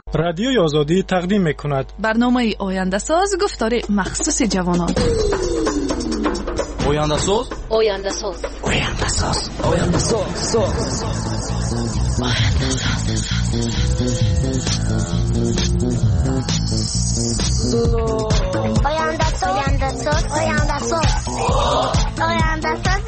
رادیوی آزادی تقدیم می‌کند برنامه آینده ساز گفتار مخصوص جوانان. آینده ساز آینده ساز آینده ساز آینده ساز آینده ساز آینده ساز آینده ساز آینده ساز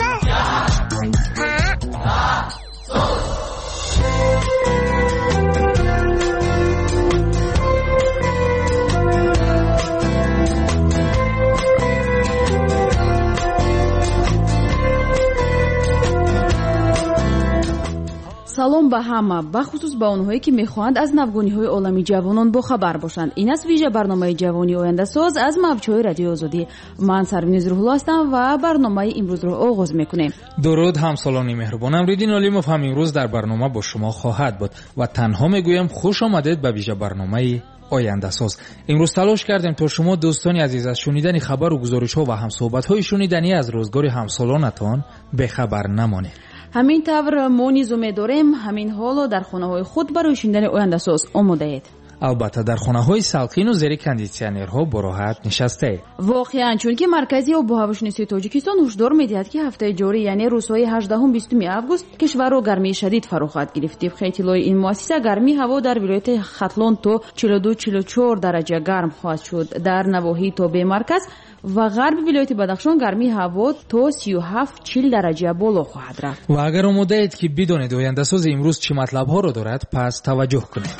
салом ба ҳама, бахусус ба онҳое ки мехоҳанд аз навгониҳои олами ҷавонон бохабар бошанд. Ин аст вижа барномаи ҷавони ояндасоз аз мавҷҳои радиои озодӣ. ман Сарвинез Рӯҳулло ҳастам ва барномаи имрӯзро оғоз мекунем. дуруд ҳамсолони меҳрубонам. Ридин Олимов ҳам имрӯз дар барнома бо шумо хоҳад буд ва танҳо мегӯям хуш омадед ба вижа барномаи ояндасоз. имрӯз талош кардем то шумо дӯстони азиз аз шунидани хабару гузоришҳо ва ҳамсӯҳбатҳои шуниданӣ аз рӯзгори ҳамсолонатон бехабар намонед. ҳамин тавр мо низу медорем ҳамин ҳоло дар хонаҳои худ барои шунидани ояндасоз омодаед. албатта дар хонаҳои салқину зери кондитсионерҳо бо роҳат нишастаед. воқеан чунки маркази обу ҳавошиносии тоҷикистон ҳушдор медиҳад ки ҳафтаи ҷорӣ яъне рӯзҳои 18-20 август кишварро гармии шадид фаро хоҳад гирифт. тибқи иттилои ин муассиса гармии ҳаво дар вилояти Хатлон то 42-44 дараҷа гарм хоҳад шуд. дар навоҳии тобе марказ ва ғарби вилояти Бадахшон гармии ҳаво то 37-40 дараҷа боло хоҳад рафт. ва агар омодаед ки бидонед ояндасози имрӯз чӣ матлабҳоро дорад, пас таваҷҷӯҳ кунед.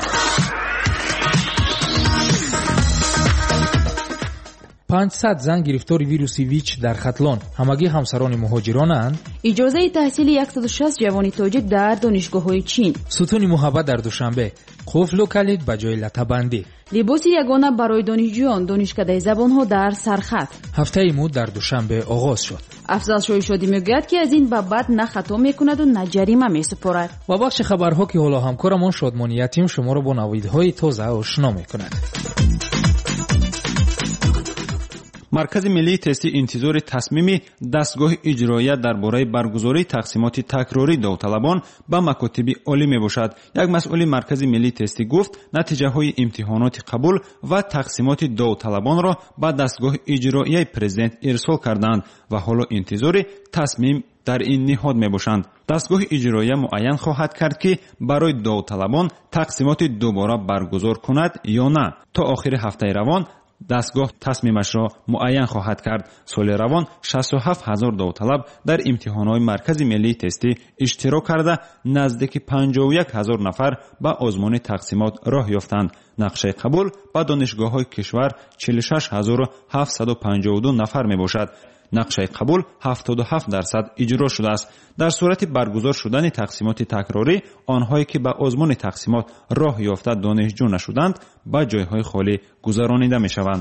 500 зан гирифтори вируси ВИЧ дар Хатлон. ҳамагӣ ҳамсарони муҳоҷиронанд. иҷозаи таҳсили 160 ҷавони тоҷик дар донишгоҳҳои Чин. сутуни муҳаббат дар Душанбе. қуфлу калид ба ҷои латабандӣ. либоси ягона барои донишҷӯён, донишкадаи забонҳо дар сархат. ҳафтаи муд дар Душанбе оғоз шуд. афзал шоҳишодӣ мегӯяд ки аз ин ба баъд на хато мекунаду на ҷарима месупорад. ва бахши хабарҳо ки ҳоло ҳамкорамон Шодмони Ятим шуморо бо навидҳои тоза ошно мекунад. маркази миллии тести интизори тасмими дастгоҳи иҷроия дар бораи баргузории тақсимоти такрории довталабон ба макотиби олӣ мебошад. як масъули маркази миллии тестӣ гуфт натиҷаҳои имтиҳоноти қабул ва тақсимоти довталабонро ба дастгоҳи иҷроияи президент ирсол карданд ва ҳоло интизори тасмим дар ин ниҳод мебошанд. дастгоҳи иҷроия муайян хоҳад кард ки барои довталабон тақсимоти дубора баргузор кунад ё на. то охири ҳафтаи равон дастгоҳ тасмимашро муайян хоҳад кард. соли равон 67 000 довталаб дар имтиҳонҳои маркази миллии тестӣ иштирок карда наздики 51 000 нафар ба озмуни тақсимот роҳ ёфтанд. нақшаи қабул ба донишгоҳҳои кишвар 46 752 нафар мебошад. нақшаи қабул 77% иҷро шудааст. дар сурати баргузор шудани тақсимоти такрорӣ онҳое ки ба озмуни тақсимот роҳ ёфта донишҷӯ нашуданд ба ҷойҳои холӣ гузаронида мешаванд.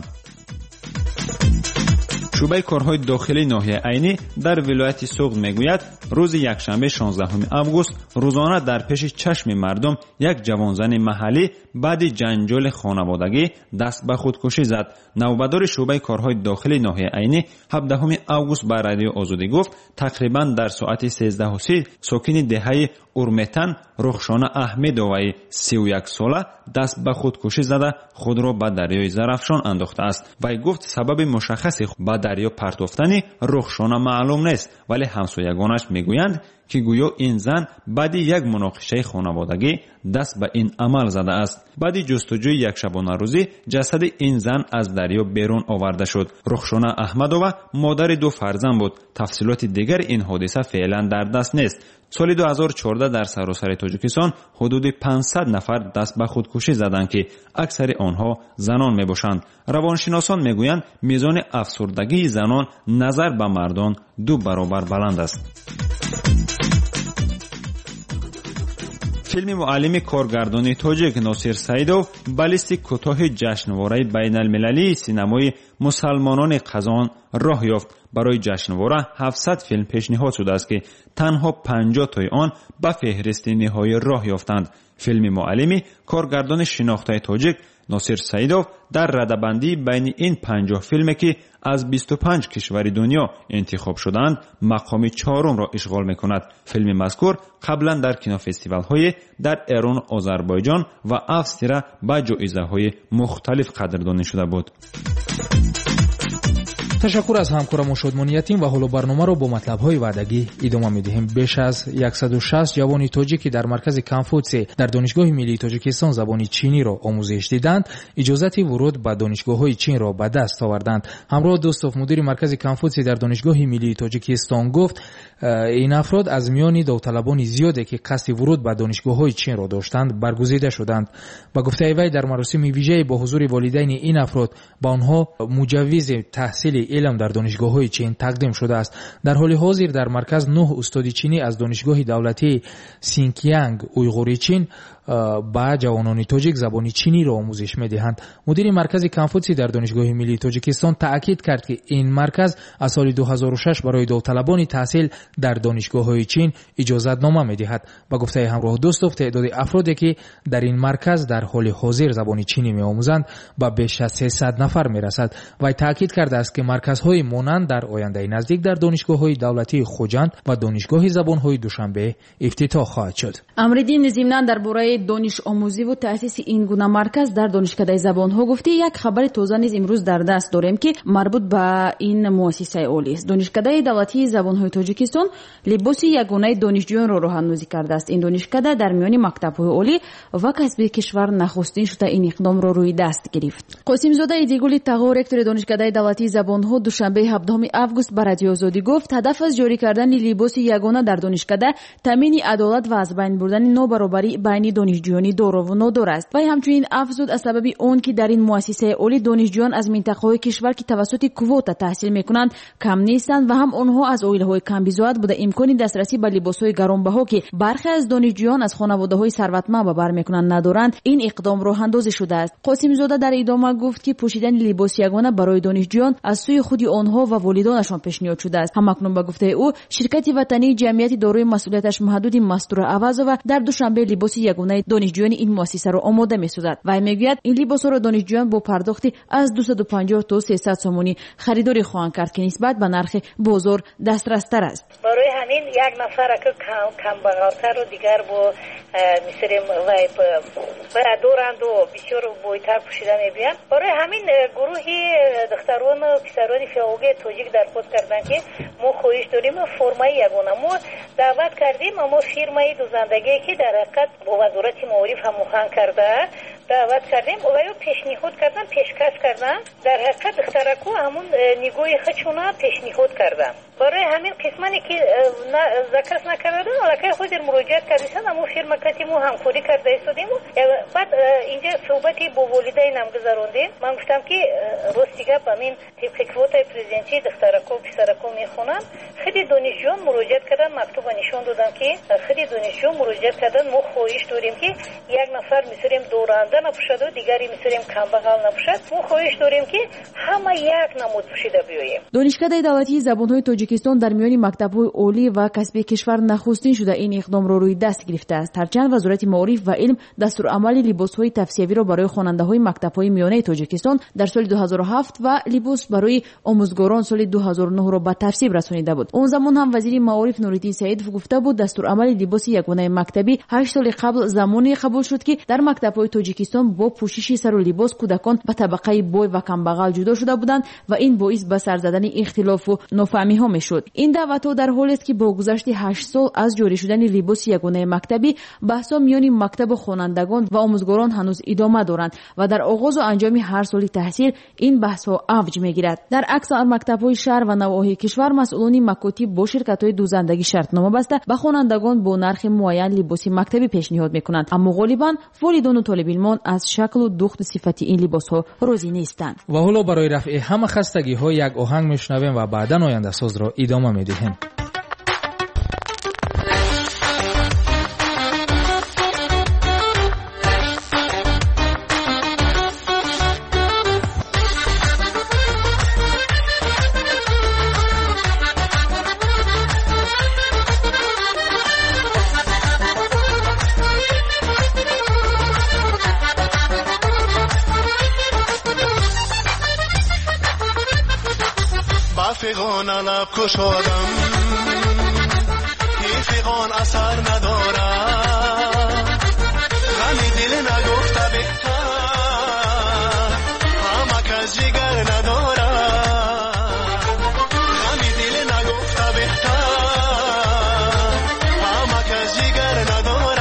шӯъбаи корҳои дохилии ноҳияи айнӣ дар вилояти Суғд мегӯяд рӯзи якшанбе 16 август рӯзона дар пеши чашми мардум як ҷавонзани маҳаллӣ баъди ҷанҷоли хонаводагӣ даст ба худкушӣ зад. навбадори шӯъбаи корҳои дохилии ноҳияи айнӣ 17 август ба радиои Озодӣ гуфт тақрибан дар соати 13:30 сокини деҳаи Урметан Рухшона Аҳмедоваи 31 сола даст ба худкушӣ зада худро ба дарёи Зарафшон андохтааст. вай гуфт сабаби мушаххаси ба дарё партофтани Рухшона маълум нест, вале ҳамсоягонаш мегӯянд ки гӯё ин зан баъди як муноқишаи хонаводагӣ даст ба ин амал задааст. баъди ҷустуҷӯи якшабонарӯзӣ ҷасади ин зан аз дарё берун оварда шуд. Рухшона Аҳмадова модари 2 фарзанд буд. тафсилоти дигари ин ҳодиса феълан дар даст нест. соли 2014 дар саросари Тоҷикистон ҳудуди 500 нафар даст ба худкушӣ заданд ки аксари онҳо занон мебошанд. равоншиносон мегӯянд мизони афсурдагии занон назар ба мардон 2 баробар баланд аст. филми муаллими коргардони тоҷик Носир Саидов ба листи кӯтоҳи ҷашнвораи байналмилалии синамои мусалмонони Қазон роҳ ёфт. барои ҷашнвора 700 филм пешниҳод шудааст ки танҳо 50 тои он ба феҳристи ниҳоӣ роҳ ёфтанд. филми муаллими коргардони шинохтаи тоҷик ناصر سعیدوف در رده‌بندی بین این 50 فیلمی که از 25 کشور دنیا انتخاب شدند مقام 4 را اشغال می‌کند. فیلم مذکور قبلا در کینوفستیوال‌های در ایران، آذربایجان و австрия با جایزه‌های مختلف قدردانی شده بود. تشکر از همکارم شادمانیتیم و حالا برنامه را با مطلب‌های وعدگی ادامه می‌دهیم. بیش از 160 جوان تاجیکی در مرکز کنفوتسی در دانشگاه ملی تاجیکستان زبان چینی را آموزش دیدند، اجازه ورود به دانشگاه‌های چین را به دست آوردند. همراه دوستوف مدیر مرکز کنفوتسی در دانشگاه ملی تاجیکستان گفت این افراد از میان داوطلبان زیادی که قصد ورود به دانشگاه‌های چین را داشتند برگزیده شدند. با گفته وی در مراسم ویژه با حضور والدین این افراد با آنها مجوز تحصیل علم در دانشگاه‌های چین تقدیم شده است. در حال حاضر در مرکز 9 استاد چینی از دانشگاه دولتی سینکیانگ اویغوری چین با جوانان تاجیک زبان چینی را آموزش می‌دهند. مدیر مرکز کنفوتسی در دانشگاه ملی تاجیکستان تاکید کرد که این مرکز از سال 2006 برای داوطلبان تحصیل در دانشگاه‌های چین اجازه‌نامه می‌دهد. با گفته همراه دوستوف تعداد افرادی که در این مرکز در حال حاضر زبان چینی می‌آموزند به بیش از 300 نفر می‌رسد. و تاکید کرده است که مرکزهای مانند در آینده نزدیک در دانشگاه‌های دولتی خوجند و دانشگاه زبان‌های دوشنبه افتتاح خواهد شد. امریدین ضمناً درباره دانش آموزی و تأسیس این گونه مرکز در دانشکده زبان‌ها گفته یک خبر تازه نیز امروز در دست داریم که مربوط به این مؤسسه اولی است. دانشکده دولتی زبان‌های تاجیکستان لباس یگانه دانشجویان را راه‌اندازی کرده است. این دانشکده در میان مکتب‌های عالی و کسبی کشور نخستین شده این اقدام را روی دست گرفت. قاسم زاده ایدیگولی تغا رکتور دانشکده دولتی زبان‌ها دوشنبه 17 آگوست به رادیو آزادی گفت هدف از جاری کردن لباس یگانه در دانشکده تامین عدالت و از بین بردن نابرابری بین دانشجویان دار و نادار است. و همچنین افزود از سبب اون که در این مؤسسه اولی دانشجویان از منطقه‌های کشور که توسط کوتا تحصیل می‌کنند کم نیستند و هم آنها از عائله‌های کم بزاعت بوده امکانی دسترسی به لباس‌های گرانبها که برخی از دانشجویان از خانواده‌های ثروتمند به بر می‌کنند ندارند این اقدام راه اندازی شده است. قاسم زاده در ادامه گفت که پوشیدن لباس یگانه برای دانشجویان از سوی خود آنها و والدانشان پیشنهاد شده است. همکنون به گفته او شرکت وطنی جمعیت دارای مسئولیتش محدود مستور عوض در دوشنبه لباس یگانه دانشجویان این مؤسسه را آماده می‌سازد و میگوید این لباس‌ها را دانشجویان با پرداختی از 250 تا 300 سومونی خریداری خواهند کرد که نسبت به نرخ بازار دسترس‌تر است. برای همین یک نفر که کم بغل‌تر و دیگر با می‌سریم و دورند و بسیار بویتر پوشیده می‌بینیم. برای همین گروهی دختران و پسران فیاوگی تاجیک درخواست کردن که ما خواهش داریم فرمای یگانه ما دعوت کردیم اما فیرمای دوزندگی که در حقیقت با وزارت معارف هم مخان کرده دعوت کردیم و یا پیشنهاد کردن پیشکش کردن در حقیقت دخترکو همون نگاه خودشون پیشنهاد کردن. برای همین قسمانی که ذکر نکردن علاقه خود مراجعه کردن اما فیرما کتی مو همکاری کرده ایستادیم. بعد اینجا صحبتی با والدینم گذروندیم. من گفتم که راستیگه همین طبق کوتای پرزیدنتی دخترکو و پسرکو میخونن. خیلی دانشجویان مراجعه کردن مکتوب نشون دادن که خیلی دانشجو مراجعه کردن ما خواهش داریم که یک نفر می‌سریم دورنده نپوشد و دیگری می‌سریم کم بغل نپوشد. ما خواهش داریم که همه یک نمود پوشیده بیاییم. دانشکده دولتی زبان‌های تاجیکستان در میان مکتب‌های عالی و کسبی کشور نخستین شده این اقدام را روی دست گرفته است. هرچند وزارت معارف و علم دستورالعمل لباس‌های تفسیری را برای خواننده‌های مکتب‌های میانه تاجیکستان در سال 2007 و لباس برای آموزگاران سال 2009 را به ترتیب رسانیده بود. اون زمان هم وزیر معارف نوریدین سعیدوف گفته بود دستورالعمل لباس یگانه مکتبی 8 سال قبل زمانی قبول شد که در مکتب‌های تاجیکستان با پوشش سر و لباس کودکان به طبقه بوی و کم بغل جدا شده بودند و این باعث به سر زدن اختلاف و نافهمی‌ها میشد. این دعوت‌ها در حالی است که با گذشت 8 سال از جاری شدن لباس یگانه مکتبی بحث‌ها میان مکتب خوانندگان و آموزگاران هنوز ادامه دارند و در آغاز و انجام هر سال تحصیل این بحث‌ها اوج می‌گیرد. در اکثر مکتب‌های شهر و نواحی کشور مسئولان مکاتب با شرکت‌های دوزندگی شرطنامه بسته به خوانندگان با نرخ معین لباس مکتبی پیشنهاد می‌کنند، اما غالباً والدین و طالب علمان از شکل و دوخت صفتی این لباس‌ها راضی نیستند. و حالا برای رفع همه خستگی‌ها یک آهنگ میشنویم و بعداً آینده ساز را ادامه می‌دهیم. فغان لب کشادم این فغان اثر ندارد غمی دل نگفته بهتر همه کس جگر ندارد غمی دل نگفته بهتر همه کس جگر ندارد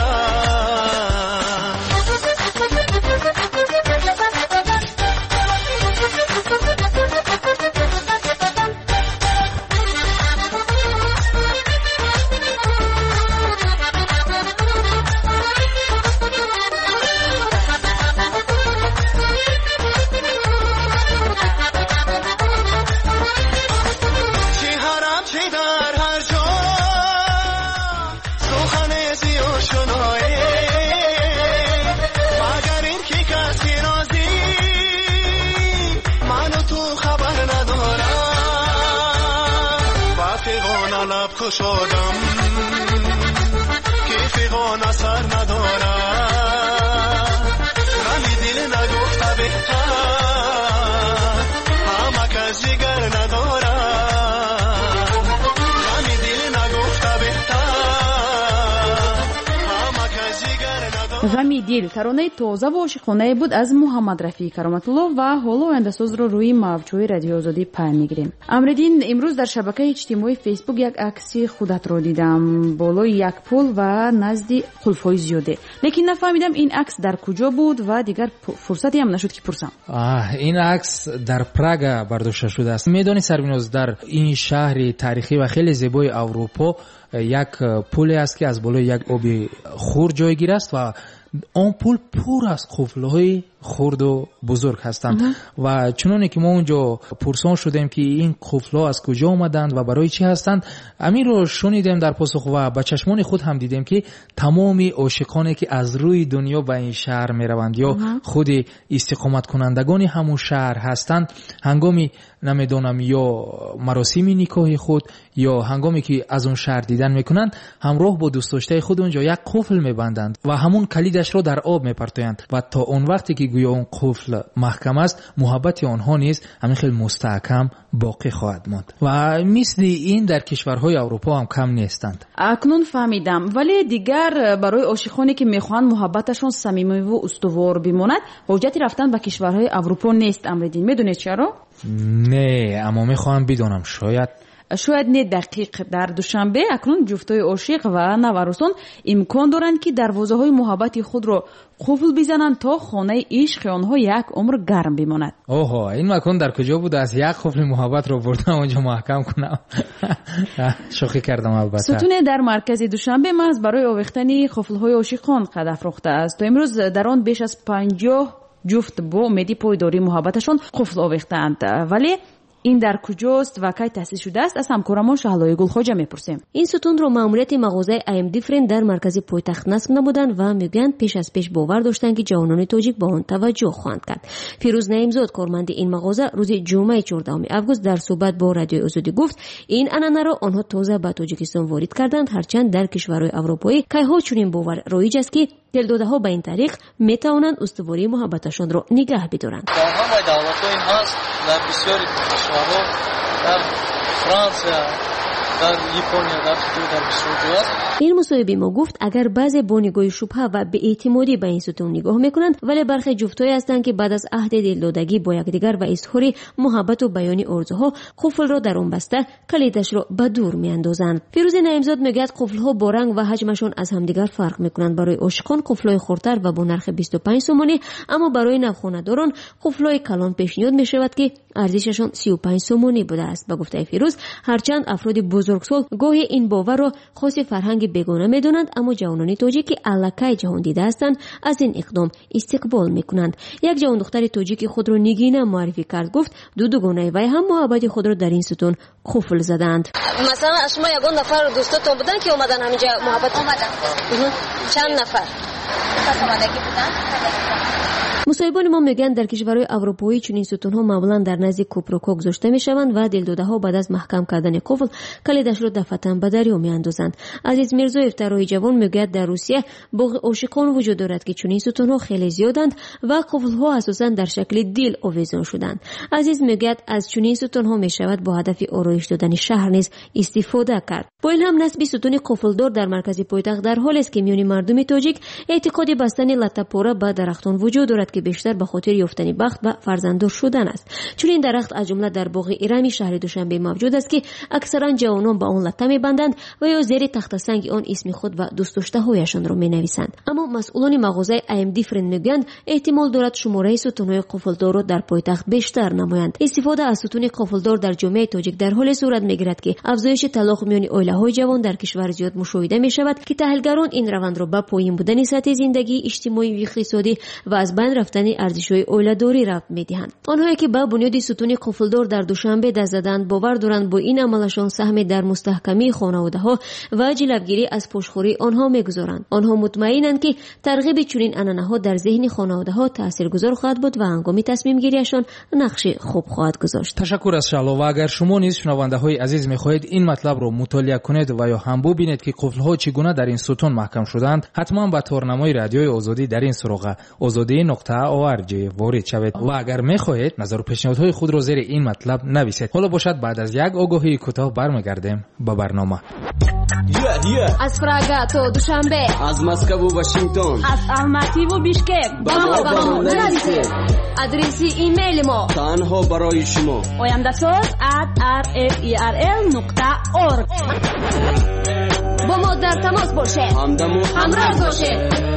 کشادم که فغان اثر ندارد غمی دل نگفته بهتر همه کس جگر ندارد غمی دل نگفته بهتر همه کس جگر ندارد. غمی دل таронаи тоза ва ошиқонае буд аз муҳаммад рафии кароматуллоҳ ва ҳоло ояндасозро рӯи мавҷҳои радиои озодӣ паём мегирем. Амриддин, имрӯз дар шабакаи иҷтимоии фейсбук як акси худатро дидам болои як пул ва назди қулфҳои зиёде, лекин нафаҳмидам ин акс дар куҷо буд ва дигар фурсате ҳам нашуд ки пурсам. ин акс дар Прага бардошта шудааст. Медони Сарвиноз, дар ин шаҳри тарихӣ ва хеле зебои Аврупо як пуле аст ки аз болои як оби хур ҷойгир аст ва он пул пур аз қуфлҳои хурду бузург ҳастанд ва чуноне ки мо унҷо пурсон шудем ки ин қуфлҳо аз куҷо омаданд ва барои чӣ ҳастанд, аминро шунидем дар посух ва ба чашмони худ ҳам дидем ки тамоми ошиқоне ки аз рӯи дунё ба ин шаҳр мераванд ё худи истиқоматкунандагони ҳамун шаҳр ҳастанд, ҳангоми намедонам ё маросими никоҳи худ ё ҳангоме ки аз он шаҳр дидан мекунанд, ҳамроҳ бо дӯстдоштаи худ унҷо як қуфл мебанданд ва ҳамун калидашро дар об мепартоянд ва то он вақте ки гӯё он қуфл маҳкам аст, муҳаббати онҳо низ ҳамин хел мустаҳкам боқӣ хоҳад монд ва мисли ин дар кишварҳои Аврупо ҳам кам нестанд. акнун фаҳмидам, вале дигар барои ошиқоне ки мехоҳанд муҳаббаташон самимиву устувор бимонад, ҳоҷати рафтан ба кишварҳои Аврупо нест. Амриддин, медонед чаро? Не, аммо мехоҳам бидонам, шояд не дақиқ. дар душанбе акнун ҷуфтои ошиқ ва наварусон имкон доранд ки дарвозаҳои муҳаббати худро қуфл бизананд то хонаи ишқи онҳо як умр гарм бимонад. оҳо, ин макон дар куҷо буд аз як қуфли муҳаббатро бурдам онҷо маҳкам кунам? шӯхӣ кардам албатта. сутуне дар маркази душанбе маҳз барои овехтани қуфлҳои ошиқон қад афрохтааст. то имрӯз дар он беш аз 50 ҷуфт бо умеди пойдории муҳаббаташон қуфл овехтаанд. вале ин дар куҷост ва кай таъсис шудааст? аз ҳамкорамон Шаҳлои Гулхоҷа мепурсем. ин сутунро маъмурияти мағозаи IM Different дар маркази пойтахт насб намуданд ва мегӯянд пеш аз пеш бовар доштанд ки ҷавонони тоҷик ба он таваҷҷӯҳ хоҳанд кард. Фирӯз Наимзод, корманди ин мағоза, рӯзи ҷумъаи 14 август дар суҳбат бо Радиои Озодӣ гуфт, ин анъанаро онҳо тоза ба Тоҷикистон ворид карданд, ҳарчанд дар кишварҳои аврупоӣ кайҳо чунин бовар роиҷ аст ки дилдодаҳо ба ин тариқ метавонанд устувории муҳаббаташонро нигаҳ бидоранд. дар ҳамаи давлатҳои ҳаст, дар бисёри кишварҳо, дар Франсия, дар Япония, дар бисёр ҷо аст. ин мусоҳибӣ мо гуфт, агар баъзе бо нигоҳи шубҳа ва беэътимодӣ ба ин сутун нигоҳ мекунанд, вале бархе ҷуфтҳое ҳастанд ки баъд аз аҳди дилдодагӣ бо якдигар ва изҳори муҳаббату баёни орзуҳо қуфлро дар он баста калидашро ба дур меандозанд. фирӯзи Наимзод мегӯяд, қуфлҳо бо ранг ва ҳаҷмашон аз ҳамдигар фарқ мекунанд. барои ошиқон қуфлҳои хурдтар ва бо нархи 25 сомонӣ, аммо барои навхонадорон қуфлҳои калон пешниҳод мешавад ки арзишашон 35 сомонӣ будааст. ба гуфтаи Фирӯз, ҳарчанд афроди бузургсол гоҳи ин боварро хоси фарҳанги бегона медонанд, аммо ҷавонони тоҷик ки аллакай ҷаҳон дида ҳастанд, аз ин иқдом истиқбол мекунанд. як ҷавондухтари тоҷики худро Нигина муаррифӣ кард, гуфт ду дугонаи вай ҳам муҳаббати худро дар ин сутун қуфл заданд. масалан аз шумо ягон нафар дӯстотон буданд ки омадан ҳаминҷа муҳаббат омадан? чанд нафар? مصاحبان ما میگن در کشورهای اروپایی چنین ستونها معمولا در نزد کوپروکا گذاشته میشوند و دلداده‌ها بعد از محکم کردن قفل کلیدش را دفعتاً به دریا میاندازند. عزیز میرزا افترایی جوان میگوید در روسیه بوق عاشقان وجود دارد که چنین ستونها خیلی زیادند و قفل‌ها اساساً در شکل دیل آویزان شدند. عزیز میگوید از چنین ستونها میشود با هدف آرایش دادن شهر نیز استفاده کرد. با این هم نصب ستون قفلدار در مرکز پایتخت در حالی است که میان مردم تاجیک اعتقاد بستن لطه‌پاره به درختان وجود دارد که بیشتر به خاطر یافتن بخت و فرزنددار شدن است. چون این درخت از جمله در باغ ایرانی شهر دوشنبه موجود است که اکثرا جوانان به آن لطه می‌بندند و یا زیر تخت سنگ آن اسم خود و دوست داشته‌هایشان را می‌نویسند. اما مسئولان مغازه AMD فرند میگویند احتمال دارد شماره ستون‌های قفلدار را در پایتخت بیشتر نمایند. استفاده از ستون قفلدار در جامعه تاجیک در حال صورت می‌گیرد که افزایش طلاق میان عائله‌های جوان در کشور زیاد مشاهده می‌شود که تحلیلگران این روند را به پایین بودن سطح زندگی اجتماعی و اقتصادی و از بین رفتن ارزش‌های عائله‌داری ربط می‌دهند. آنهایی که به بنیاد ستون قفلدار در دوشنبه دست زدند باور دارند با این عملشان سهم در مستحکمی خانواده‌ها و جلوگیری از پشتخوری آنها می‌گذارند. آنها مطمئنند که ترغیب چنین عنعنه‌ها در ذهن خانواده‌ها تاثیرگذار خواهد بود و هنگام تصمیم گیریشان نقش خوب خواهد گذاشت. تشکر از شعلا. و اگر شما نیز شنونده‌های عزیز می‌خواهید این مطلب را مطالعه کنید و یا هم ببینید که قفل‌ها چگونه در این ستون محکم شدند، حتما به تورنمای رادیوی آزادی در این سراغ azadi.org وارد شوید و اگر می‌خواهید نظر و پیشنهادهای خود را زیر این مطلب نویسید. حالا باشد بعد از یک آگاهی کوتاه برمیگردیم به برنامه. از پراگ تا دوشنبه، از مسکو و واشنگتن، از الماتی و بیشکک با ما نرسید. آدرس ایمیل ما تنها برای شما oyandasoz@rferl.org. با ما در تماس باشید، همراه باشید.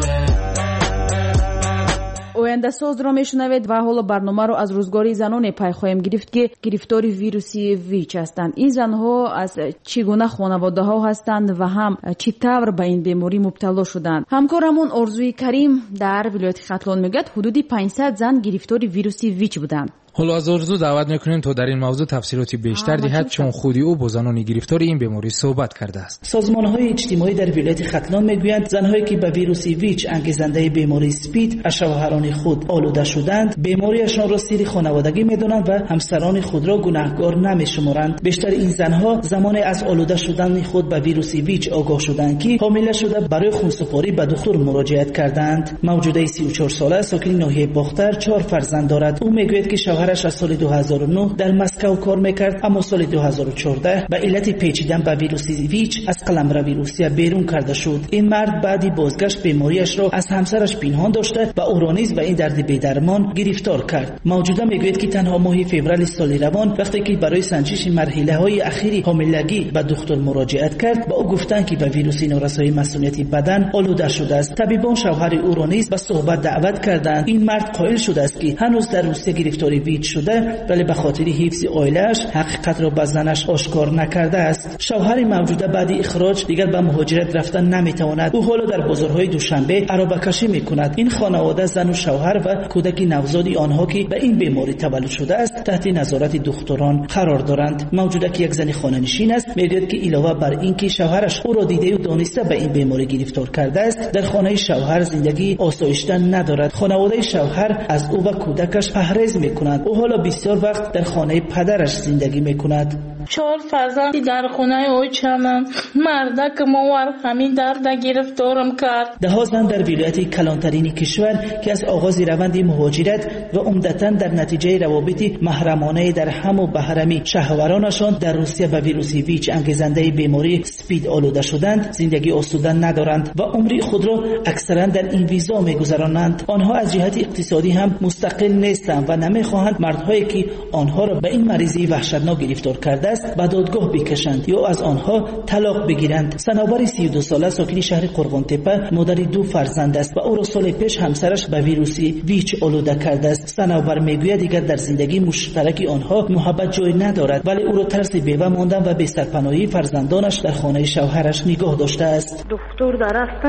ояндасоз ро мешунавед ва ҳоло барномаро аз рӯзгори заноне пай хоҳем гирифт ки гирифтори вируси ВИЧ ҳастанд. ин занҳо аз чӣ гуна хонаводаҳо ҳастанд ва ҳам чӣ тавр ба ин беморӣ мубтало шуданд. ҳамкорамон Орзуи Карим дар вилояти Хатлон мегӯяд ҳудуди 500 зан гирифтори вируси ВИЧ буданд. حالا از آرزو دعوت میکنیم تا در این موضوع تفصیلاتی بیشتر دهد چون خودی او با زنان گرفتار این بیماری صحبت کرده است. سازمان‌های اجتماعی در ولایت ختلان میگویند زن‌هایی که به ویروس ویچ انگیزنده بیماری اسپید از شوهران خود آلوده شدند بیماریشان را سیر خانوادگی میدانند و همسران خود را گناهکار نمیشمارند. بیشتر این زنها زمانی از آلوده شدن خود به ویروس ویچ آگاه شدند که حامله شده برای خونسپاری به دکتر مراجعت کردند. موجوده 34 ساله ساکن ناحیه باختر 4 فرزند دارد. او میگوید که شوهرش از سال 2009 در مسکو کار میکرد اما سال 2014 به علت پیچیدن به ویروس ویچ از قلمرو روسیه بیرون کرده شد. این مرد بعدی بازگشت بیماریش را از همسرش پنهان داشته و او را نیز به این درد بی‌درمان گرفتار کرد. موجوده میگوید که تنها ماه فوریه سال روان وقتی که برای سنجش مرحله‌های اخیری حاملگی به دکتر مراجعت کرد با او گفتند که به ویروس نارسایی مسئولیت بدن آلوده شده است. طبیبان شوهر او را نیز به صحبت دعوت کردند. این مرد قائل شده است که هنوز در روسیه گرفتاری ویچ شده ولی به خاطر حفظ عائله‌اش حقیقت را به زنش آشکار نکرده است. شوهر موجوده بعد اخراج دیگر به مهاجرت رفتن نمیتواند. او حالا در بازارهای دوشنبه عربکشی میکند. این خانواده زن و شوهر و کودک نوزادی آنها که به این بیماری تولد شده است تحت نظارت دکتران قرار دارند. موجوده که یک زن خانه‌نشین است میگوید که علاوه بر اینکه شوهرش او را دیده و دانسته به این بیماری گرفتار کرده است در خانه شوهر زندگی آسایشته ندارد. خانواده شوهر از او و کودکش پرهیز میکنند. او حالا بسیار وقت در خانه پدرش زندگی میکند. 4 فرزندی در خانه اوچمم مردک موار همین درد گرفتارم کرد. 10 زن در ولایت کلانترین کشور که از آغاز روند مهاجرت و عمدتاً در نتیجه روابط محرمانه در هم و بهرمی شهوارانشان در روسیه و ویروس ویچ انگیزنده بیماری اسپید آلوده شدند زندگی آسوده ندارند و عمر خود را اکثرا در این ویزا میگذرانند. آنها از جهت اقتصادی هم مستقل نیستند و نمیخواهند مردهایی که آنها را به این مریضی وحشتناک گرفتار کرده است به دادگاه بکشند یا از آنها طلاق بگیرند. صنوبر 32 ساله ساکن شهر قربان تپه مادر 2 فرزند است و او را سال پیش همسرش به ویروس ویچ آلوده کرده است. صنوبر میگوید دیگر در زندگی مشترک آنها محبت جای ندارد ولی او را ترس بیوه ماندن و بی سرپناهی فرزندانش در خانه شوهرش نگاه داشته است. دکتر رفتم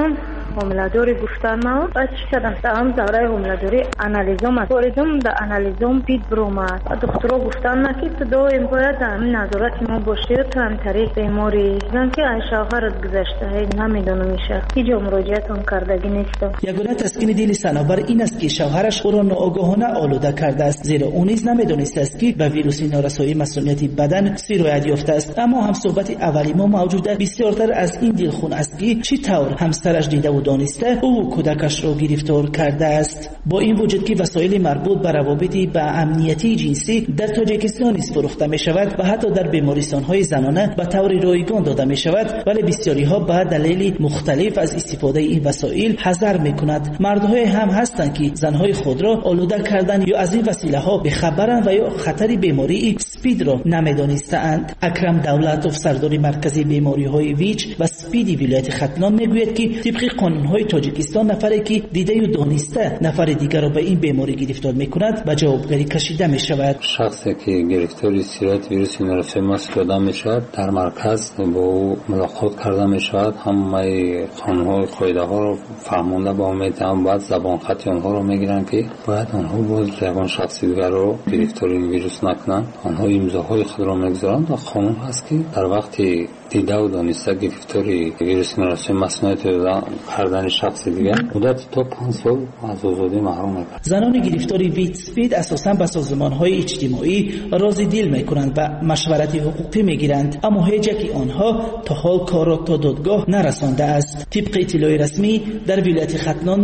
حامله‌داری گفتن ما بس شدم تمام دوره حامله‌داری آنالیزم کوردم در آنالیزم پید برومات دکترها گفتن که تو دائم باید همین نظارت ما باشی تو هم طریق بیماری زن که شوهرت گذشته نمیدونم میشه هیچ مراجعت هم کردگی نیست. یگانه تسکین دل صنوبر این است که شوهرش او را ناآگاهانه آلوده کرده است زیرا او نیز نمیدونسته است که به ویروس نارسایی مسئولیت بدن سیرایت یافته است. اما هم صحبت اولی ما موجوده بسیارتر از این دلخون است که چی طور همسرش دیده و دانسته او کودکش را گرفتار کرده است. با این وجود که وسایل مربوط به روابط به امنیتی جنسی در تاجیکستان نیز فروخته می شود و حتی در بیمارستان‌های زنانه به طور رایگان داده می شود، ولی بسیاری ها به دلایل مختلف از استفاده این وسایل حذر می کند. مردهای هم هستند که زنهای خود را آلوده کردن یا از این وسیله ها به خبرند و یا خطر بیماری اسپید را نمیدانستند. اکرم دولتوف سردار مرکزی بیماری های ویچ و اسپید ولایت ختلان میگوید که طبق قانون های تاجیکستان نفری که دیده و دانسته نفر دیگر را به این بیماری گرفتار میکند به جوابگری کشیده می شود. شخصی که گرفتار سیرایت ویروس نارسایی مسئول می شود در مرکز با او ملاقات کرده می شود. همه قانون‌های قاعده ها را فهمانده با امید هم باید زبان خطی آنها را میگیرند که باید آنها باز یگان شخصی دیگر را گرفتار این ویروس نکنند. آنها امضاهای خود را میگذارند و قانون هست که در وقتی دیده و دانسته گرفتاری ویروس نارسایی مسئولیت کردن شخص دیگر مدت تا 5 سال از آزادی محروم می‌کنند. زنان گرفتاری ویت اسپید اساساً به سازمان‌های اجتماعی راضی دل می‌کنند و مشورت حقوقی می‌گیرند، اما هیچ یک آنها تا حال کار را تا دادگاه نرسانده است. طبق اطلاع رسمی در ولایت ختلان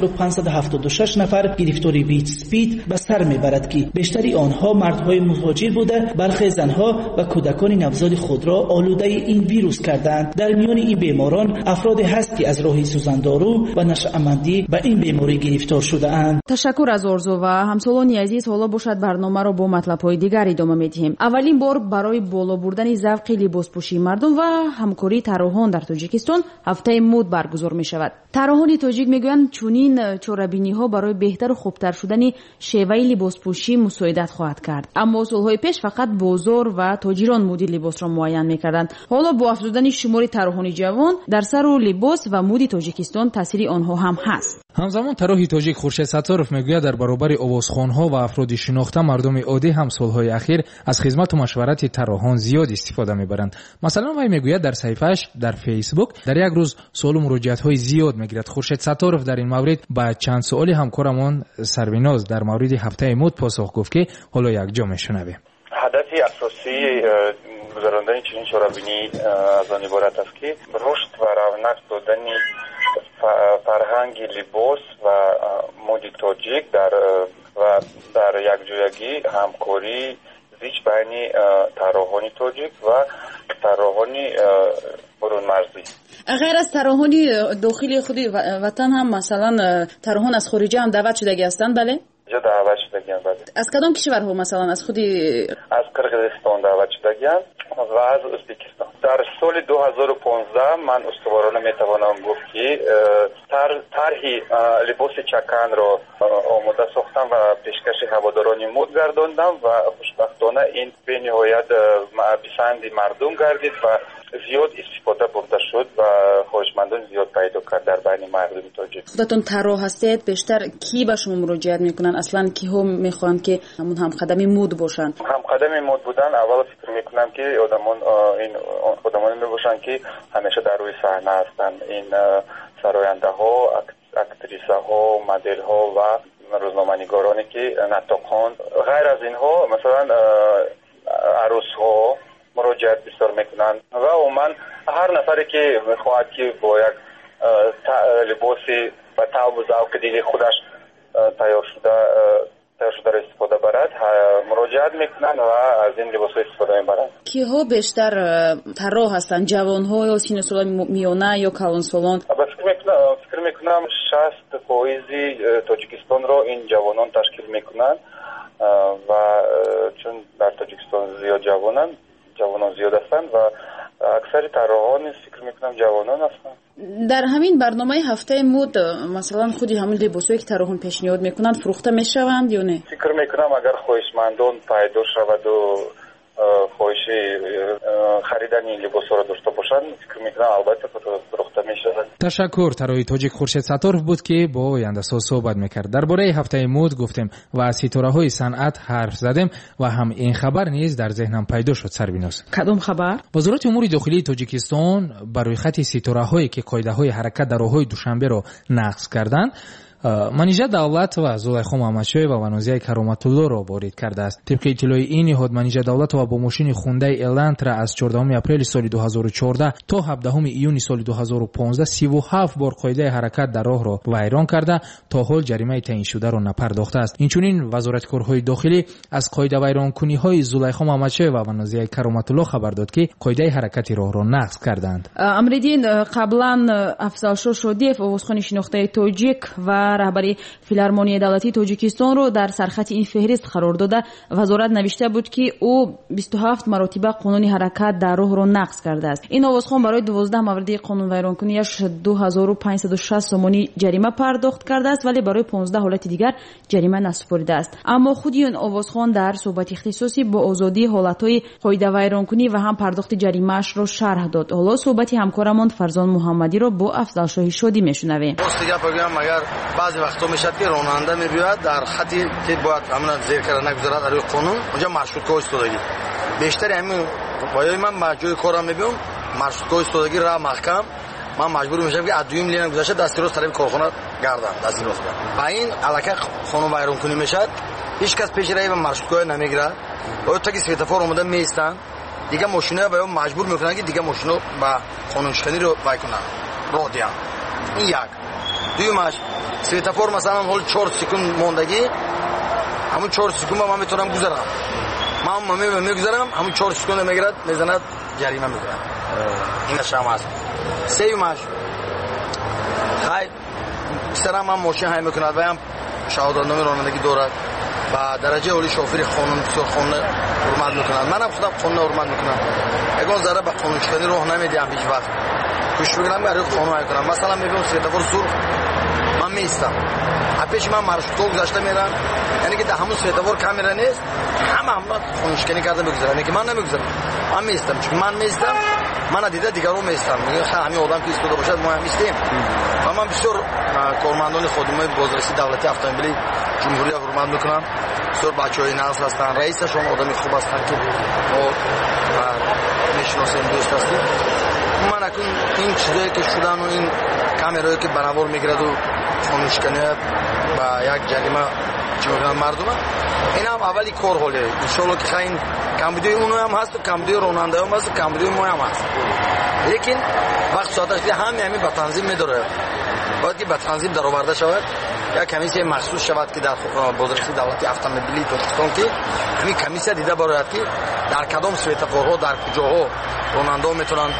1576 نفر گرفتاری ویت اسپید به سر می‌برد که بیشتری آنها مردهای مهاجر بوده، برخی زنها و کودکان نوزاد خود را آلوده این ویروس کردند. در میان این بیماران افرادی هست که از راه سوزاندارو و نشأمندی به این بیماری گرفتار شده اند. تشکر از آرزو و همسالانی عزیز. حالا باشد برنامه را با مطلب‌های دیگر ادامه می‌دهیم. اولین بار برای بالا بردن ذوق لباسپوشی مردم و همکاری طراحان در تاجیکستان هفته مد برگزار می‌شود. طراحان تاجیک میگویند چنین چاره‌بینی‌ها برای بهتر و خوبتر شدن شیوه لباسپوشی مساعدت خواهد کرد. اما سال‌های پیش فقط بازار و تاجران مد لباس را معین می‌کردند. حالا با افزودن شمار طراحان جوان در سر و لباس و مد تاجیکستان تاثیر آنها هم هست. همزمان طراح تاجیک خورشید ستارов میگوید در برابر آوازخوان‌ها و افراد شناخته مردم عادی هم سال‌های اخیر از خدمت و مشورت طراحان زیاد استفاده می‌برند. مثلا وی میگوید در صفحه‌اش در فیسبوک در یک روز سوال و مراجعات‌های زیاد می‌گیرد. خورشید ستارов در این مورد با چند سوال همکارمان سرویناز در مورد هفته مد پاسخ گفت که حالا یک جا میشنویم. هدف اساسی گذراندن چنین چاره‌بینی از آن عبارت است که رشد و رونق دادن فرهنگ لباس و مد تاجیک در یکجایگی همکاری زیچ بین طراحان تاجیک و طراحان برون مرزی. غیر از طراحان داخلی خود وطن هم مثلا طراحان از خارج هم دعوت شده هستند؟ بله جا دعوت شده بله. از کدام کشورها مثلا از خود از قرقیزستان دعوت شده و از ازبکستان. در سال 2015 من استوارانه میتوانم گفت که طرح لباس چکن را آماده ساختم و پیشکش هواداران مد گرداندم و خوشبختانه این به نهایت پسند مردم گردید و زیاد استفاده برده شد و خواهشمندان زیاد پیدا کرد در بین مردم تاجیک. خودتون طراح هستید، بیشتر کی به شما مراجعت میکنن؟ اصلا کی ها میخوان که همون هم قدمی مد باشن؟ هم قدمی مد بودن اول فکر میکنم که آدمان میباشن که همیشه در روی صحنه هستن. این سراینده ها، اکتریسه ها، مدل ها و روزنامه‌نگارانی که نطاقان. غیر از اینها مثلا عروس ها مراجعت بسیار میکنن و عموما هر نفری که میخواهد که با یک لباسی و طعم و ذوق دیگه خودش تیار شده را استفاده برد مراجعت میکنن و از این لباس استفاده میبرند. کیها بیشتر طراح هستند؟ جوان ها یا سن سال میانه یا کلان سالان؟ فکر میکنم 60% تاجیکستان را این جوانان تشکیل میکنن و چون در تاجیکستان زیاد جوانان زیاد هستند و اکثر طراحان فکر میکنم جوانان هستند. در همین برنامه هفته مد مثلا خودی همین لباسایی که طراحان پیشنهاد میکنند فروخته میشوند یا نه؟ فکر میکنم اگر خواهشمندان پیدا شود و خواهش خریدن این لباس‌ها را داشته باشند فکر می‌کنم البته فروخته می‌شود. تشکر. طراحی تاجیک خورشید ستارов بود که با آینده‌ساز صحبت می‌کرد. درباره هفته مد گفتیم و از ستاره‌های صنعت حرف زدیم و هم این خبر نیز در ذهنم پیدا شد. سربیناس کدوم خبر؟ وزارت امور داخلی تاجیکستان برای خط ستاره‌هایی که قاعده‌های حرکت در راه‌های دوشنبه را نقض کردند منیژه دولت و زلیخا محمدشاهیوا و نازیه کرامت‌الله را وارد کرده است. طبق اطلاع این نهاد منیژه دولتova با ماشین خونده الانترا از 14 اپریل سال 2014 تا 17 ایون سال 2015 37 بار قاعده حرکت در راه را ویران کرده تا حال جریمه تعیین شده را نپرداخته است. اینچنین وزارت کارهای داخلی از قاعده ویرانکنی‌های زلیخا محمدشاهیوا و نازیه کرامت‌الله خبر داد که قاعده حرکت راه را نقض کردند. امریدین قبلا افضل شودیف عضوخوان شناخته تاجیک و رهبری فیلارمونی دولتی تاجیکستان رو در سرخط این فهرست قرار داده. وزارت نوشته بود که او 27 مرتبه قانون حرکت در راه رو نقض کرده است. این آوازخوان برای 12 مورد قانون ویرانکنیش 2560 سومانی جریمه پرداخت کرده است ولی برای 15 حالت دیگر جریمه نسپرده است. اما خود این آوازخوان در صحبت اختصاصی با آزادی حالت‌های قاعده ویرانکنی و هم پرداخت جریمه‌اش رو شرح داد. حالا صحبت همکارمان فرزان محمدی رو با افضل شاهی شادی میشنویم. بعضی وقتا میشه که راننده میبیاد در خطی که باید همون زیر کردن نگذارد در روی قانون اونجا مارشروتکا ایستادگی بیشتر همین وایای من با جای کارم میبینم مارشروتکا ایستادگی راه محکم من مجبور میشم که از دویم لین گذشته دستی راست طرف کارخانه گردم دستی راست با این علاقه خانم ویران کنی میشه هیچ کس پیش روی مارشروتکا نمیگیره و تا که سویتافور اومده میستن دیگه ماشینا باید مجبور میکنن که دیگه ماشینو با قانون شکنی رو وای کنن راه دیان این یک دویمش سویتافور مثلا حال 4 سکند موندگی همون 4 سکند من میتونم گذرم من میگذرم همون 4 سکند میگیرد میزند جریمه میگیرد این شما است سومش خیر سرم من ماشین های میکند و هم شهادتنامه رانندگی دارد و درجه اولی شوفر قانون بسیار قانون حرمت میکنند منم خودم قانون حرمت میکنم اگه ذره به قانون شکنی راه نمیدیم هیچ وقت گوش بگیرم برای قانون میکنم مثلا میبینم سویتافور سرخ من میستم پیش من مارشروتکا گذاشته میرم یعنی که در همون سویتافور کامera نیست همه خونشکنی کرده میگذارم که من نمیگذارم من میستم چون من میستم من دیده دیگران میستم میگه همین آدم که ایستاده باشد ما هم میستیم و من بسیار کارمندان خودمون بازرسی دولتی اتومبیل جمهوری حرمت میکنم بسیار بچهای نسل هستن رئیسشون آدمی خوب هستن که ما میشناسیم دوست هستیم من اکنون این چیزایی که شدن و این کامرایی که برابر میگیرد و خونشکنی و یک جریمه چی میگن مردم این هم اولی کار حاله انشالله که این کمبودی اونو هم هست و کمبودی راننده هم هست و کمبودی ما هم هست لیکن وقت ساعتش همین به تنظیم میداره باید که به تنظیم در آورده شود یا کمیسیه مخصوص شود که در بازرسی دولتی اتومبیلی تاجیکستان که همین کمیسیه دیده باید که در کدام سویتافورها در کجاها راننده ها میتونن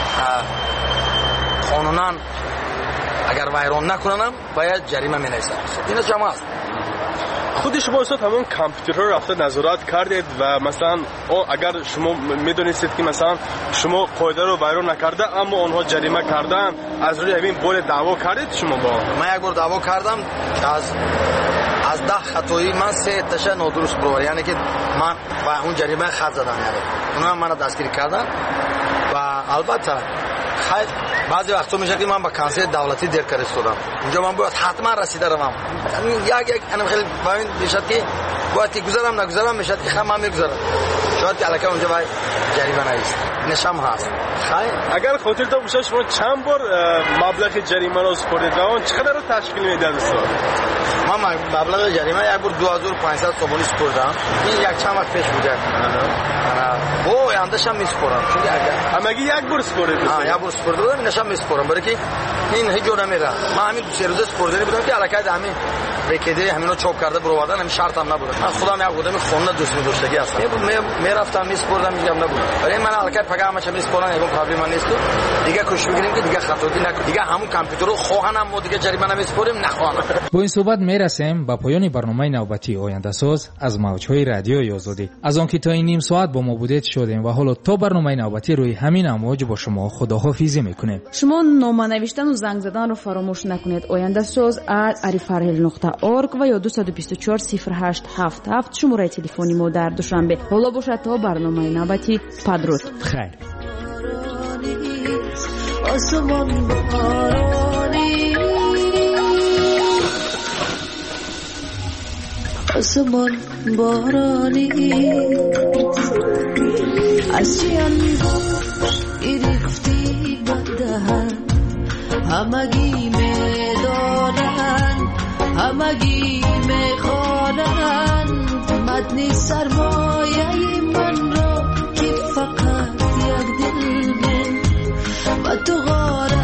قانونا اگر ویران نکننم باید جریمه مینویسن اینا جمع است خود شما استاد همون کامپیوتر رو رفته نظارت کردید و مثلا اگر شما میدونید که مثلا شما قاعده رو ویران نکرده اما اونها جریمه کردن از روی همین بار دعوا کردید شما با من یک بار دعوا کردم از 10 خطایی من 3 تاش نادرست بود یعنی که من با اون جریمه خط زدم یعنی اونا هم منو دستگیر کردن و البته خیر بعضی وقتا میشه که من با کانسل دولتی دیر کردم اونجا من باید حتما رسیده روم یک انا خیلی باید میشد که باید که گذارم نگذارم میشد که من میگذارم شاید که علاقه اونجا باید جریمه نیست نشم هست خیر اگر خاطرتون باشه شما چند بار مبلغ جریمه رو سپردید و اون چقدر رو تشکیل میده استاد من مبلغ جریمه یک بار 2500 تومانی سپردم این یک چند وقت پیش بوده او اندشم میسپرم چون اگه یک بار سپردید یک بار سپردم نشم میسپرم برای که این هیچ جور نمیره من همین 3 روزه سپردنی بودم که علاقه همین بکیده همینا چاپ کرده برو آوردن همین شرط هم نبود من خودم یک بودم خونه دوست می‌داشتگی هستم میرفتم میسپردم میگم نبود ولی من علاقه پیغامش میسپردم ایگون پرابلم نیست دیگه کوشش می‌کنیم که دیگه خطاتی نکنیم دیگه همون کامپیوتر رو خواهنم ما دیگه جریمه نمیسپریم نخواهنم با این صحبت میرسیم به پایان برنامه نوبتی آینده ساز از موج‌های رادیوی آزادی از آنکه تا این نیم ساعت با ما بودید شدیم و حالا تا برنامه نوبتی روی همین امواج با شما خداحافظی میکنیم شما نامه نوشتن و زنگ زدن رو فراموش نکنید آینده ساز @arifarhel.org org و یا 224 0877 شماره تلفنی ما در دوشنبه. حالا باشد تا برنامه نوبتی. پدرود. خیر. آسمان بارانی، آسمان بارانی، از چی انگوش گرفتی بدهن، همگی میدانن، همگی میخوانن متن سرمایه من را که فقط یک دل من و تو غار